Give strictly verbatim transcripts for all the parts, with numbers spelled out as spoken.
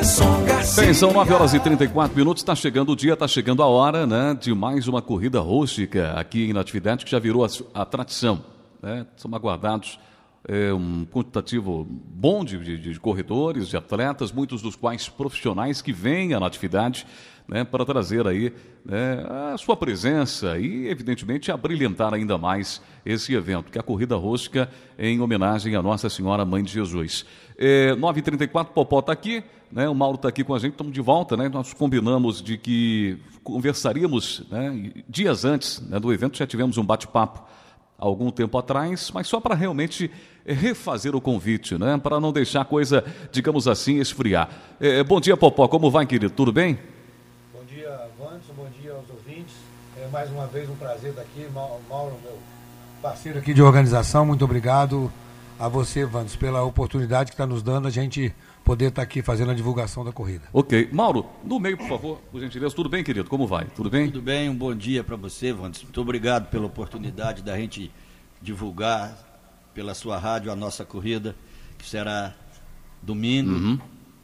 Vanson Garcia. Bem, são nove horas e trinta e quatro minutos, está chegando o dia, está chegando a hora, né, de mais uma corrida rústica aqui em Natividade, que já virou a, a tradição, né? São aguardados é, um quantitativo bom de, de, de corredores, de atletas, muitos dos quais profissionais que vêm à Natividade, né, para trazer aí, né, a sua presença e, evidentemente, abrilhantar ainda mais esse evento, que é a corrida rústica em homenagem à Nossa Senhora Mãe de Jesus. É, nove e trinta e quatro, Popó está aqui, né, o Mauro está aqui com a gente, estamos de volta, né, nós combinamos de que conversaríamos, né, dias antes, né, do evento, já tivemos um bate-papo há algum tempo atrás, mas só para realmente refazer o convite, né, para não deixar a coisa, digamos assim, esfriar. É, bom dia, Popó, como vai, querido? Tudo bem? Bom dia, Vanson, bom dia aos ouvintes. É mais uma vez um prazer estar aqui. Mauro, meu parceiro aqui de organização, muito obrigado a você, Vanson, pela oportunidade que está nos dando a gente poder estar aqui fazendo a divulgação da corrida. Ok. Mauro, no meio, por favor, por gentileza. Tudo bem, querido? Como vai? Tudo bem? Tudo bem, um bom dia para você, Vanson. Muito obrigado pela oportunidade da gente divulgar pela sua rádio a nossa corrida, que será domingo, uhum.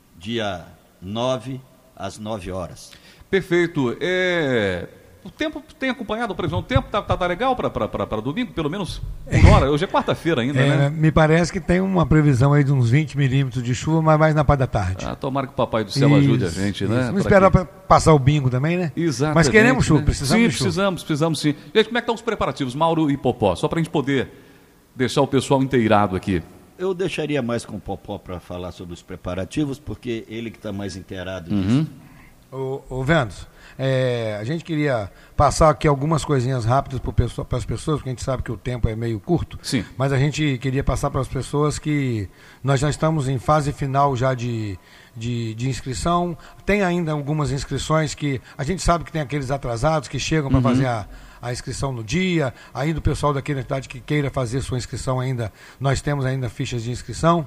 dia nove, às nove horas. Perfeito. É... O tempo tem acompanhado a previsão? O tempo tá, tá, tá legal para domingo, pelo menos por hora? Hoje é quarta-feira ainda, é, né? Me parece que tem uma previsão aí de uns vinte milímetros de chuva, mas mais na parte da tarde. Ah, tomara que o Papai do Céu isso, ajude a gente, né? Vamos esperar para passar o bingo também, né? Exatamente. Mas queremos chuva, né? precisamos sim, de chuva. precisamos, precisamos sim. Gente, como é que estão os preparativos, Mauro e Popó? Só para a gente poder deixar o pessoal inteirado aqui. Eu deixaria mais com o Popó para falar sobre os preparativos, porque ele que está mais inteirado uhum. disso. Ô, ô Ventos, é, a gente queria passar aqui algumas coisinhas rápidas para as pessoas, porque a gente sabe que o tempo é meio curto. Sim. Mas a gente queria passar para as pessoas que nós já estamos em fase final já de, de, de inscrição. Tem ainda algumas inscrições que a gente sabe que tem aqueles atrasados que chegam para uhum. fazer a, a inscrição no dia. Ainda o pessoal daqui da cidade que queira fazer sua inscrição ainda, nós temos ainda fichas de inscrição.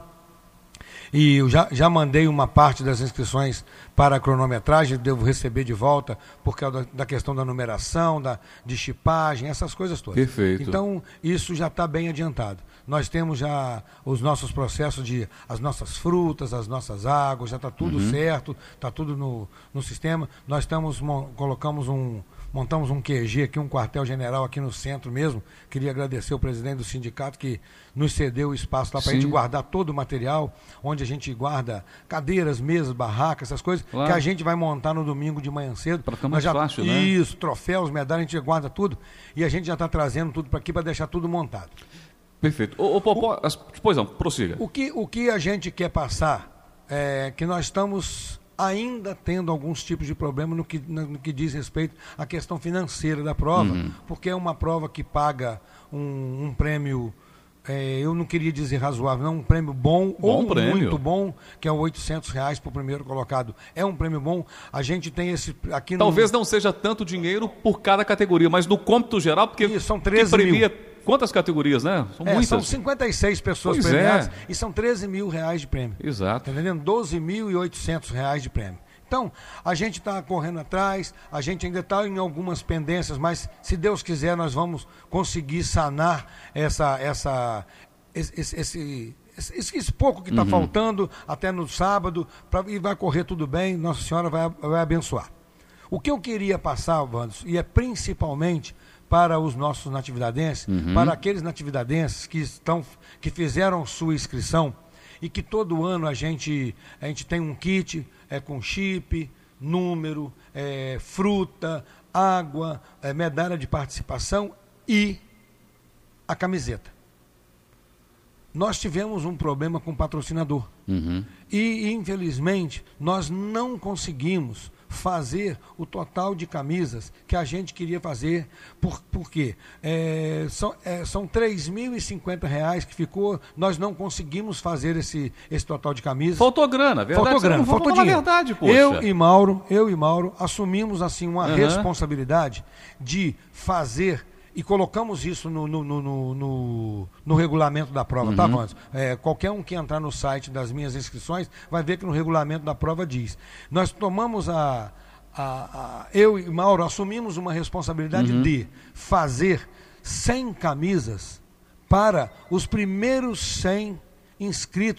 E eu já, já mandei uma parte das inscrições para a cronometragem, devo receber de volta por causa da, da questão da numeração, da, de chipagem, essas coisas todas. Perfeito. Então, isso já está bem adiantado. Nós temos já os nossos processos de, as nossas frutas, as nossas águas, já está tudo uhum. certo, está tudo no, no sistema. Nós estamos, colocamos um... Montamos um Q G aqui, um quartel-general aqui no centro mesmo. Queria agradecer ao presidente do sindicato que nos cedeu o espaço lá para a gente guardar todo o material, onde a gente guarda cadeiras, mesas, barracas, essas coisas, claro. Que a gente vai montar no domingo de manhã cedo. Para ficar mais já, fácil, né? Isso, troféus, medalhas, a gente guarda tudo e a gente já está trazendo tudo para aqui para deixar tudo montado. Perfeito. Ô, ô, Popó, as, pois não, prossiga. O que, o que a gente quer passar é que nós estamos... ainda tendo alguns tipos de problema no que, no que diz respeito à questão financeira da prova, uhum. porque é uma prova que paga um, um prêmio, é, eu não queria dizer razoável, não, um prêmio bom, bom ou prêmio. muito bom, que é oitocentos reais para o primeiro colocado. É um prêmio bom, a gente tem esse... aqui Talvez no... não seja tanto dinheiro por cada categoria, mas no cômputo geral, porque Isso, são treze premia... mil. Quantas categorias, né? São é, muitas. São cinquenta e seis pessoas pois premiadas é. e são treze mil reais de prêmio. Exato. Tá entendendo? doze mil e oitocentos reais de prêmio. Então, a gente está correndo atrás, a gente ainda está em algumas pendências, mas se Deus quiser nós vamos conseguir sanar essa, essa, esse, esse, esse, esse pouco que está uhum. faltando até no sábado, pra, e vai correr tudo bem, Nossa Senhora vai, vai abençoar. O que eu queria passar, Wanderson, e é principalmente para os nossos natividadenses, uhum. para aqueles natividadenses que, estão, que fizeram sua inscrição e que todo ano a gente, a gente tem um kit é, com chip, número, é, fruta, água, é, medalha de participação e a camiseta. Nós tivemos um problema com o patrocinador uhum. e, infelizmente, nós não conseguimos fazer o total de camisas que a gente queria fazer, por, por quê? É, são, é, são três mil e cinquenta reais que ficou, nós não conseguimos fazer esse, esse total de camisas. Faltou grana, verdade? Faltou grana, faltou dinheiro. Verdade, poxa. Eu e Mauro, eu e Mauro assumimos assim uma uhum. responsabilidade de fazer e colocamos isso no, no, no, no, no, no regulamento da prova, uhum. tá, Vanson? É, qualquer um que entrar no site das minhas inscrições vai ver que no regulamento da prova diz. Nós tomamos a... a, a eu e Mauro assumimos uma responsabilidade uhum. de fazer cem camisas para os primeiros cem inscritos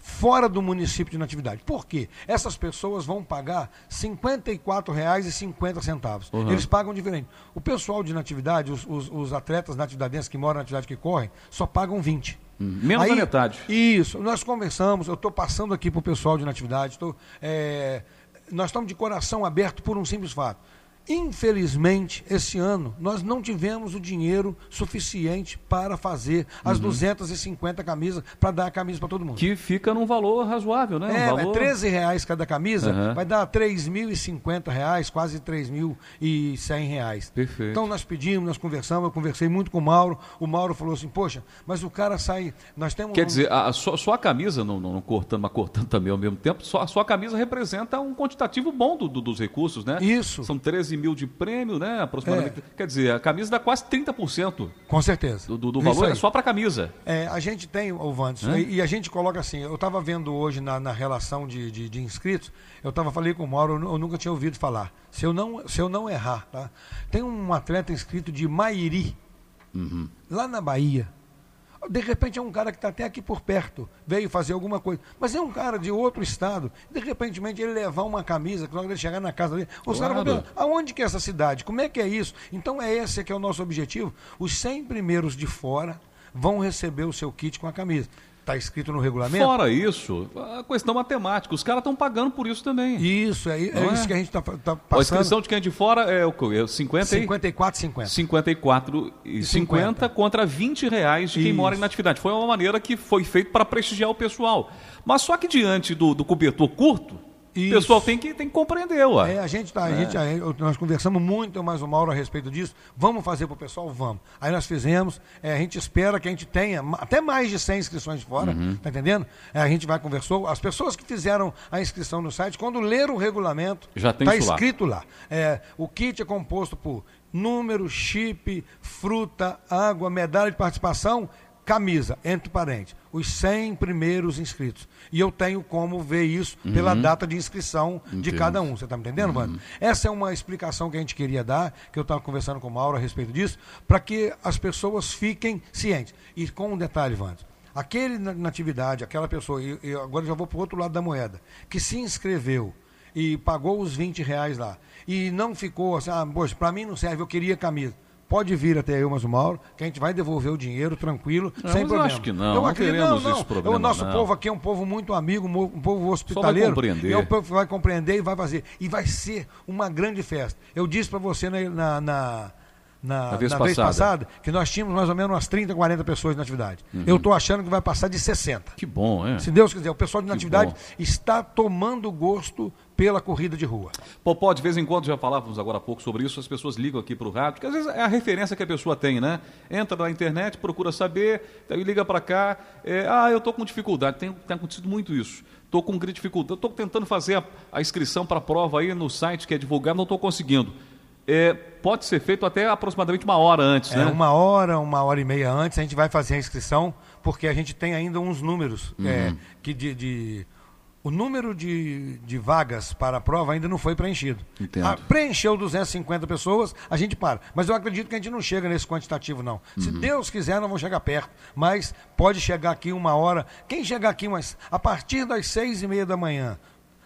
fora do município de Natividade. Por quê? Essas pessoas vão pagar cinquenta e quatro reais e cinquenta centavos. Uhum. Eles pagam diferente. O pessoal de Natividade, os, os, os atletas natividadenses que moram na Natividade, que correm, só pagam vinte. Hum, menos da metade. Isso. Nós conversamos, eu estou passando aqui para o pessoal de Natividade, tô, é, nós estamos de coração aberto por um simples fato. Infelizmente, esse ano, nós não tivemos o dinheiro suficiente para fazer as uhum. duzentas e cinquenta camisas, para dar a camisa para todo mundo. Que fica num valor razoável, né? É, um valor... é treze reais cada camisa, uhum. vai dar três mil e cinquenta reais, quase três mil e cem reais. Perfeito. Então nós pedimos, nós conversamos, eu conversei muito com o Mauro, o Mauro falou assim, poxa, mas o cara sai, nós temos... Quer um... dizer, a, só, só a camisa, não, não, não cortando, mas cortando também ao mesmo tempo, só, só a camisa representa um quantitativo bom do, do, dos recursos, né? Isso. São treze mil de prêmio, né? Aproximadamente. É. Quer dizer, a camisa dá quase trinta por cento. Com certeza. Do, do, do valor é só para a camisa. É, a gente tem, ô Wanderson, e, e a gente coloca assim, eu estava vendo hoje na, na relação de, de, de inscritos, eu tava, falei com o Mauro, eu, eu nunca tinha ouvido falar. Se eu não, se eu não errar, tá? Tem um atleta inscrito de Mairi, uhum. lá na Bahia. De repente é um cara que está até aqui por perto, veio fazer alguma coisa, mas é um cara de outro estado, de repente ele levar uma camisa, que logo ele chegar na casa dele, os caras vão perguntar, aonde que é essa cidade? Como é que é isso? Então é esse que é o nosso objetivo. Os cem primeiros de fora vão receber o seu kit com a camisa. Está escrito no regulamento? Fora isso, a questão matemática, os caras estão pagando por isso também. Isso, é, é, é isso que a gente está tá passando. A inscrição de quem é de fora é o é cinquenta cinquenta e quatro e cinquenta. cinquenta e quatro e cinquenta contra vinte reais de quem isso. mora em Natividade. Foi uma maneira que foi feita para prestigiar o pessoal. Mas só que diante do, do cobertor curto, isso. O pessoal tem que, tem que compreender, ué. É, a gente tá, a é. gente, a, nós conversamos muito mais o Mauro a respeito disso. Vamos fazer para o pessoal? Vamos. Aí nós fizemos, é, a gente espera que a gente tenha até mais de cem inscrições de fora, uhum. tá entendendo? É, a gente vai conversou. As pessoas que fizeram a inscrição no site, quando leram o regulamento, já tem tá isso escrito lá. lá. É, o kit é composto por número, chip, fruta, água, medalha de participação, camisa, entre parênteses, os cem primeiros inscritos. E eu tenho como ver isso uhum. pela data de inscrição Entendo. de cada um. Você está me entendendo, uhum. Wanda? Essa é uma explicação que a gente queria dar, que eu estava conversando com o Mauro a respeito disso, para que as pessoas fiquem cientes. E com um detalhe, Wanda, aquele na, na atividade, aquela pessoa, e, e agora já vou para o outro lado da moeda, que se inscreveu e pagou os vinte reais lá, e não ficou assim, ah, poxa, para mim não serve, eu queria camisa. Pode vir até eu, mas o Mauro, que a gente vai devolver o dinheiro tranquilo, não, sem mas problema. Eu acho que não, eu não acredito, teremos não, não. esse problema. O nosso não. povo aqui é um povo muito amigo, um povo hospitaleiro. Só vai compreender. E o povo vai compreender e vai fazer. E vai ser uma grande festa. Eu disse para você na, na, na, na, vez, na passada. vez passada que nós tínhamos mais ou menos umas trinta, quarenta pessoas na atividade. Uhum. Eu estou achando que vai passar de sessenta. Que bom, é? Se Deus quiser. O pessoal de que Natividade bom. está tomando gosto pela corrida de rua. Popó, de vez em quando, já falávamos agora há pouco sobre isso, as pessoas ligam aqui para o rádio, porque às vezes é a referência que a pessoa tem, né? Entra na internet, procura saber, aí liga para cá, é, ah, eu estou com dificuldade, tem, tem acontecido muito isso, estou com dificuldade, estou tentando fazer a, a inscrição para a prova aí no site que é divulgado, não estou conseguindo. É, pode ser feito até aproximadamente uma hora antes, é, né? Uma hora, uma hora e meia antes, a gente vai fazer a inscrição, porque a gente tem ainda uns números uhum. é, que de... de O número de, de vagas para a prova ainda não foi preenchido. Ah, preencheu duzentas e cinquenta pessoas, a gente para. Mas eu acredito que a gente não chega nesse quantitativo, não. Uhum. Se Deus quiser, não vamos chegar perto. Mas pode chegar aqui uma hora. Quem chegar aqui, mas a partir das seis e meia da manhã,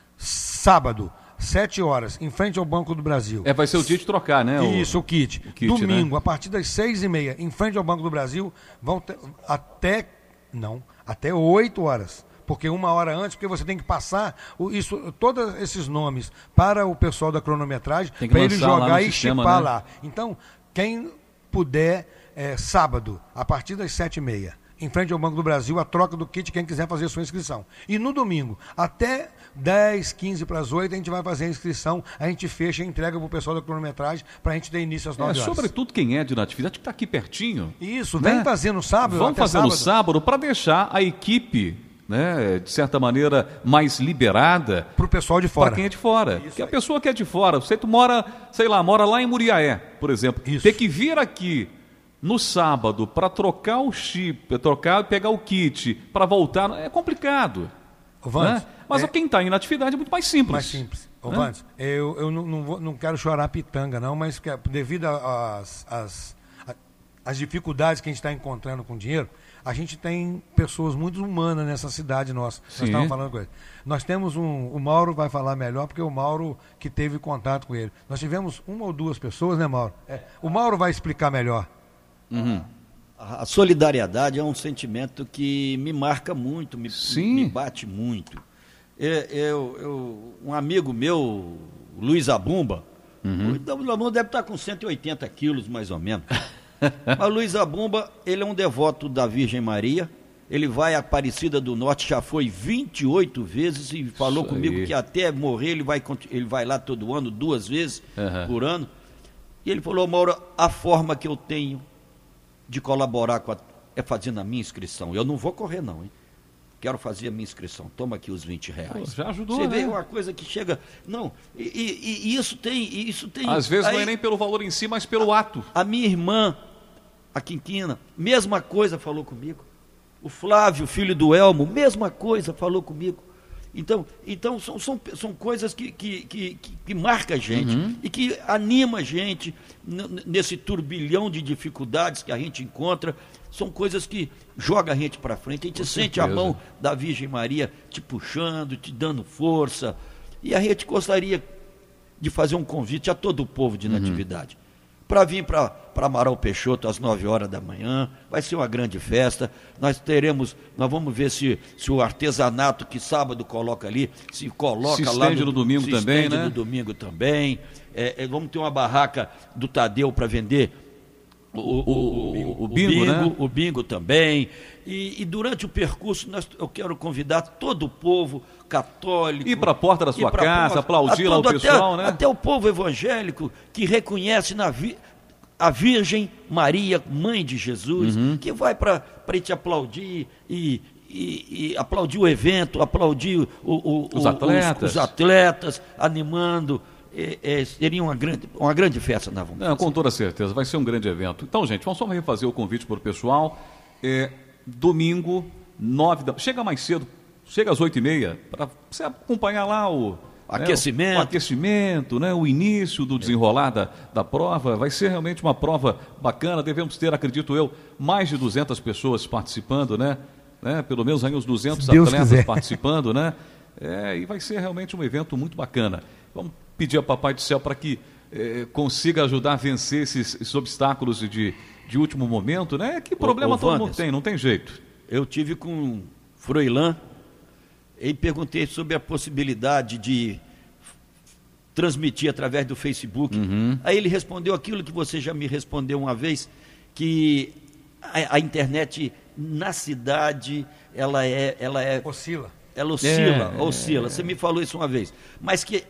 sábado, sete horas, em frente ao Banco do Brasil. É, vai ser o dia de trocar, né? Isso, o, o, kit. o kit. Domingo, né? A partir das seis e meia, em frente ao Banco do Brasil, vão ter, até, não, até oito horas. Porque uma hora antes, porque você tem que passar o, isso, todos esses nomes para o pessoal da cronometragem, para ele jogar e sistema, chipar né? lá. Então, quem puder, é, sábado, a partir das sete e meia, em frente ao Banco do Brasil, a troca do kit, quem quiser fazer a sua inscrição. E no domingo, até dez, quinze para as oito, a gente vai fazer a inscrição, a gente fecha e entrega para o pessoal da cronometragem, para a gente ter início às nove é, horas. Sobretudo quem é de Natividade, que está aqui pertinho. Isso, né? Vem fazer no sábado. Vamos fazer sábado. no sábado para deixar a equipe... Né, de certa maneira, mais liberada para o pessoal de fora. Para quem é de fora. Isso Porque aí. A pessoa que é de fora, você mora, sei lá, mora lá em Muriaé, por exemplo. Isso. Ter que vir aqui no sábado para trocar o chip, trocar, pegar o kit, para voltar, é complicado. Ô, Vandes, né? Mas é... quem está em atividade é muito mais simples. Mais simples. Ô, né? Vandes, eu, eu não, não, vou, não quero chorar pitanga, não, mas que, devido às... as dificuldades que a gente está encontrando com dinheiro, a gente tem pessoas muito humanas nessa cidade nossa. Sim. Nós estávamos falando com ele. Nós temos um, o Mauro vai falar melhor, porque o Mauro que teve contato com ele. Nós tivemos uma ou duas pessoas, né, Mauro? É, o Mauro vai explicar melhor. Uhum. A solidariedade é um sentimento que me marca muito, me, me bate muito. Eu, eu, eu, um amigo meu, Luiz Abumba, uhum. o Luiz Abumba deve estar com cento e oitenta quilos, mais ou menos. Mas o Luiz Abumba, ele é um devoto da Virgem Maria, ele vai à Aparecida do Norte, já foi vinte e oito vezes e falou Isso comigo aí. que até morrer ele vai, ele vai lá todo ano, duas vezes uhum. por ano. E ele falou, Mauro, a forma que eu tenho de colaborar com a, é fazendo a minha inscrição. Eu não vou correr não, hein? Quero fazer a minha inscrição. Toma aqui os vinte reais. Pô, já ajudou, Você né? vê uma coisa que chega... Não, e, e, e isso tem... Isso tem Às vezes aí, não é nem pelo valor em si, mas pelo a, ato. A minha irmã, a Quinquina, mesma coisa falou comigo. O Flávio, filho do Elmo, mesma coisa falou comigo. Então, então são, são, são coisas que, que, que, que, que marcam a gente uhum. e que anima a gente n- nesse turbilhão de dificuldades que a gente encontra. São coisas que jogam a gente para frente. A gente Com sente certeza. a mão da Virgem Maria te puxando, te dando força. E a gente gostaria de fazer um convite a todo o povo de Natividade. Uhum. Para vir para Amaral Peixoto às nove horas da manhã, vai ser uma grande festa. Nós teremos, nós vamos ver se, se o artesanato que sábado coloca ali, se coloca se lá no, no domingo se também, estende né? no domingo também. É, é, vamos ter uma barraca do Tadeu para vender o, o, o, o, o bingo, bingo, né? o bingo também. E, e durante o percurso nós, eu quero convidar todo o povo católico. Ir para a porta da sua casa, porta, aplaudir lá o pessoal, até, né? Até o povo evangélico que reconhece na vi, a Virgem Maria, mãe de Jesus, uhum. que vai para te aplaudir e, e, e aplaudir o evento, aplaudir o, o, os, o, atletas. Os, os atletas, animando. É, é, seria uma grande, uma grande festa, na Não, com toda certeza, vai ser um grande evento. Então, gente, vamos só refazer o convite para o pessoal. É, domingo, nove da... Chega mais cedo, chega às oito e meia, para você acompanhar lá o aquecimento, né, o, o, aquecimento né, o início do desenrolar da, da prova. Vai ser realmente uma prova bacana. Devemos ter, acredito eu, mais de duzentas pessoas participando, né? né pelo menos aí uns duzentos atletas quiser. participando, né? É, e vai ser realmente um evento muito bacana. Vamos pedir a Papai do Céu para que eh, consiga ajudar a vencer esses, esses obstáculos de, de último momento, né? Que problema ô, ô, todo Wanderson, mundo tem, não tem jeito. Eu tive com Froilã e perguntei sobre a possibilidade de transmitir através do Facebook. Uhum. Aí ele respondeu aquilo que você já me respondeu uma vez, que a, a internet na cidade, ela é... Ela é oscila. Ela oscila, é, oscila. É. Você me falou isso uma vez. Mas que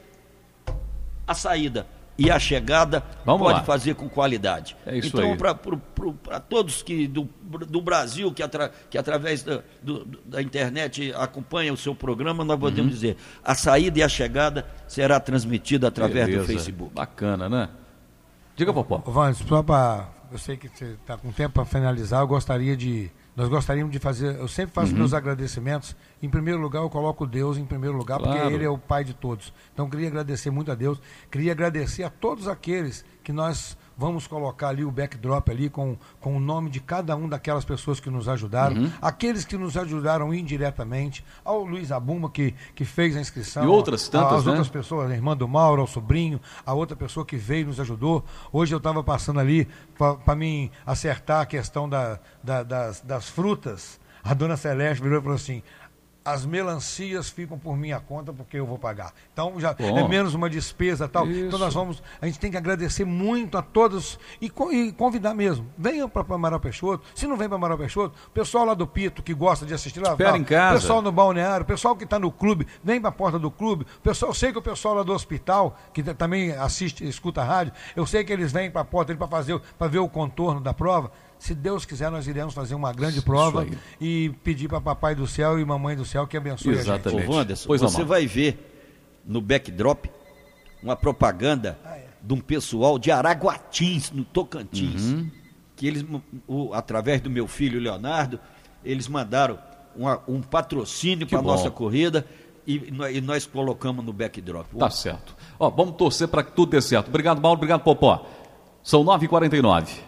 a saída e a chegada Vamos pode lá. fazer com qualidade. É isso então, aí. para todos que do, do Brasil que, atra, que através da, do, da internet acompanham o seu programa, nós podemos uhum. dizer, a saída e a chegada será transmitida através Beleza. do Facebook. Bacana, né? Diga, Popó. Vandes, só para... Eu sei que você está com tempo para finalizar, eu gostaria de... Nós gostaríamos de fazer, eu sempre faço uhum. meus agradecimentos. Em primeiro lugar, eu coloco Deus em primeiro lugar, claro. porque Ele é o Pai de todos. Então, queria agradecer muito a Deus. Queria agradecer a todos aqueles que nós vamos colocar ali o backdrop ali com, com o nome de cada um daquelas pessoas que nos ajudaram. Uhum. Aqueles que nos ajudaram indiretamente. Ao Luiz Abumba, que, que fez a inscrição. E outras tantas, As né? outras pessoas, a irmã do Mauro, ao sobrinho, a outra pessoa que veio e nos ajudou. Hoje eu estava passando ali para mim acertar a questão da, da, das, das frutas. A dona Celeste virou e falou assim: as melancias ficam por minha conta porque eu vou pagar. Então já Bom. é menos uma despesa tal. Isso. Então nós vamos, a gente tem que agradecer muito a todos e, e convidar mesmo. Venham para Amaral Peixoto. Se não vem para Amaral Peixoto, o pessoal lá do Pito que gosta de assistir lá, Espera em casa. O pessoal no balneário, o pessoal que está no clube, vem para a porta do clube. O pessoal, eu sei que o pessoal lá do hospital que também assiste, escuta a rádio, eu sei que eles vêm para a porta para fazer, para ver o contorno da prova. Se Deus quiser, nós iremos fazer uma grande prova e pedir para Papai do Céu e Mamãe do Céu que abençoe Exatamente. a gente. Ô, Wanderson, pois você não, vai ver no backdrop uma propaganda ah, é. de um pessoal de Araguatins, no Tocantins, uhum. que eles, o, através do meu filho Leonardo, eles mandaram uma, um patrocínio para a nossa corrida e, e nós colocamos no backdrop. Tá certo. Ó, vamos torcer para que tudo dê certo. Obrigado, Mauro. Obrigado, Popó. São nove e quarenta e nove.